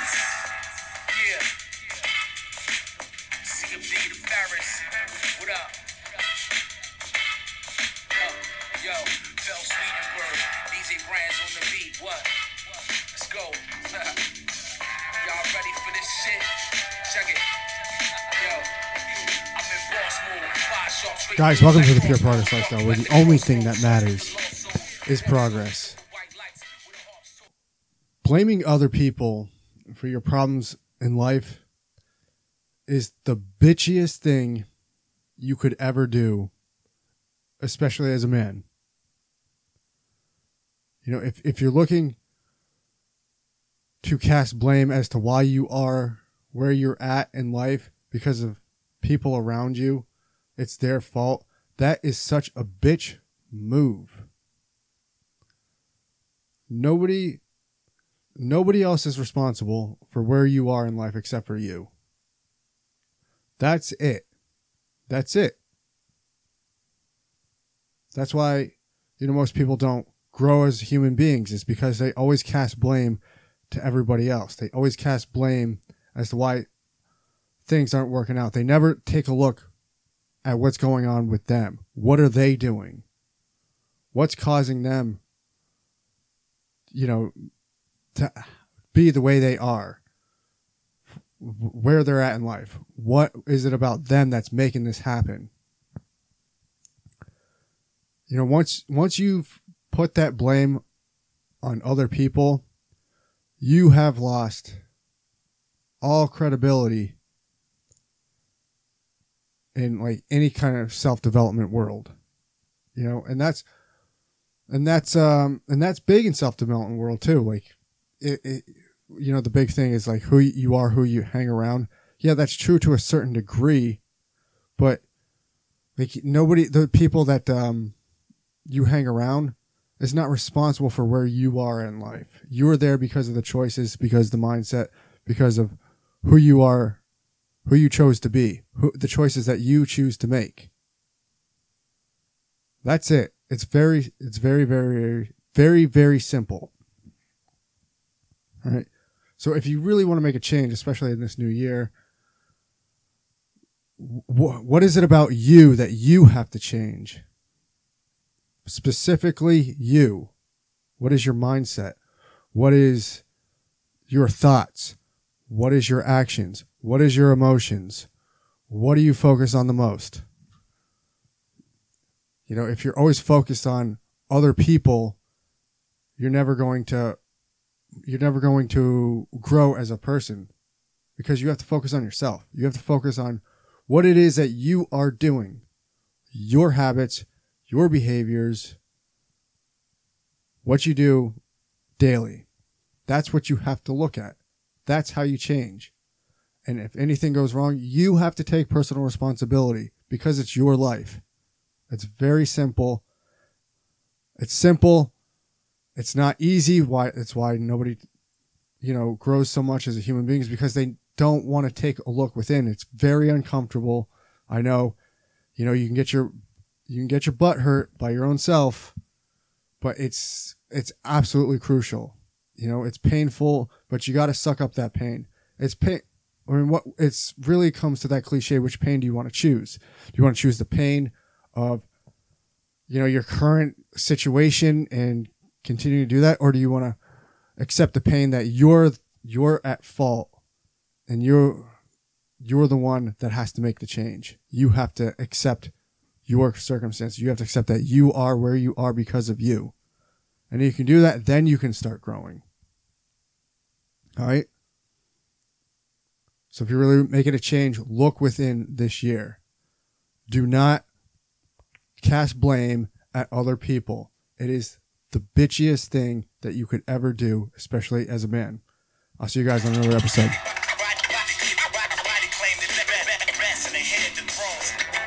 Yeah. CMD to Paris. What up? Yo, Phil Swedenberg. DJ Brands on the beat. What? Let's go. Y'all ready for this shit? Check it. Yo. I'm in boss mode. 5 sharp straight. Guys, welcome to the Pure Progress Lifestyle, where the only thing that matters is progress. Blaming other people for your problems in life is the bitchiest thing you could ever do, especially as a man. You know, if you're looking to cast blame as to why you are where you're at in life because of people around you, it's their fault. That is such a bitch move. Nobody else is responsible for where you are in life except for you. That's it. That's it. That's why, most people don't grow as human beings, is because they always cast blame to everybody else. They always cast blame as to why things aren't working out. They never take a look at what's going on with them. What are they doing? What's causing them, to be the way they are, where they're at in life. What is it about them that's making this happen? Once you've put that blame on other people, you have lost all credibility in like any kind of self-development world, and that's big in self-development world too. Like the big thing is like who you are, who you hang around. Yeah, that's true to a certain degree, but like the people that you hang around is not responsible for where you are in life. You are there because of the choices, because of the mindset, because of who you are, who you chose to be, the choices that you choose to make. That's it. It's very, very, very, very simple. All right. So if you really want to make a change, especially in this new year, what is it about you that you have to change? Specifically you. What is your mindset? What is your thoughts? What is your actions? What is your emotions? What do you focus on the most? If you're always focused on other people, you're never going to grow as a person, because you have to focus on yourself. You have to focus on what it is that you are doing, your habits, your behaviors, what you do daily. That's what you have to look at. That's how you change. And if anything goes wrong, you have to take personal responsibility, because it's your life. It's very simple. It's simple. It's not easy. It's why nobody, grows so much as a human being, is because they don't want to take a look within. It's very uncomfortable. I know, you can get your butt hurt by your own self, but it's absolutely crucial. It's painful, but you got to suck up that pain. It's pain. I mean, it's really comes to that cliche. Which pain do you want to choose? Do you want to choose the pain of, your current situation and continue to do that? Or do you want to accept the pain that you're at fault and you're the one that has to make the change? You have to accept your circumstance. You have to accept that you are where you are because of you. And if you can do that, then you can start growing. All right. So if you're really making a change, look within this year. Do not cast blame at other people. It is the bitchiest thing that you could ever do, especially as a man. I'll see you guys on another episode.